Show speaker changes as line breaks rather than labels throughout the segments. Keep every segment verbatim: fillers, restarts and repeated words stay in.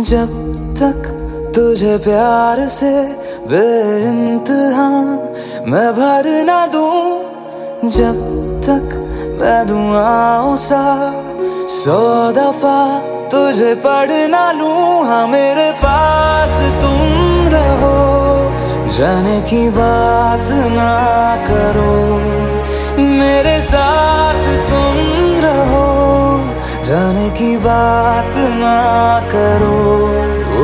जब तक तुझे प्यार से बेइंतहा मैं भर ना दूं, जब तक मैं दुआओं सा सौ दफा तुझे पढ़ ना लूं। हाँ मेरे पास तुम रहो, जाने की बात ना करो, मेरे साथ तुम रहो, जाने की बात ना करो। ओ,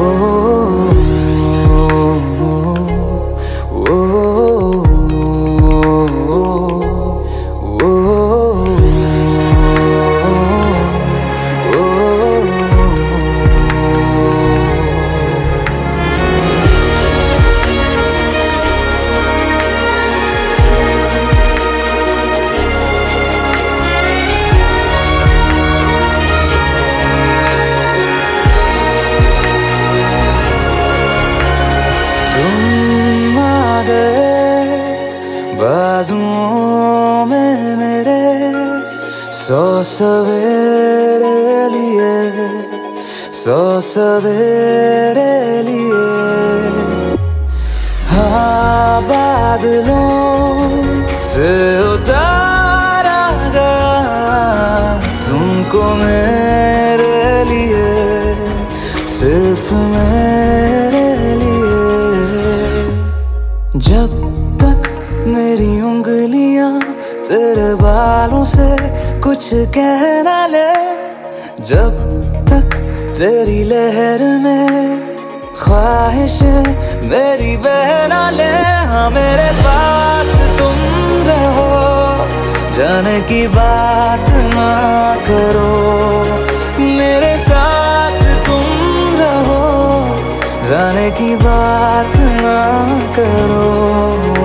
ओ, ओ, ओ, ओ, तुम आ गए बाजुओं में मेरे, सौ सवेरे लिए, सौ सवेरे लिए। हाँ बादलों से उतारा गया तुमको मेरे लिए, सिर्फ मेरे लिए। जब तक मेरी उंगलियां तेरे बालों से कुछ कह ना ले, जब तक तेरी लहर में ख्वाहिशें मेरी बह ना ले। हाँ मेरे पास तुम रहो, जाने की बात ना करो, मेरे साथ तुम रहो, जाने की बात ना करो।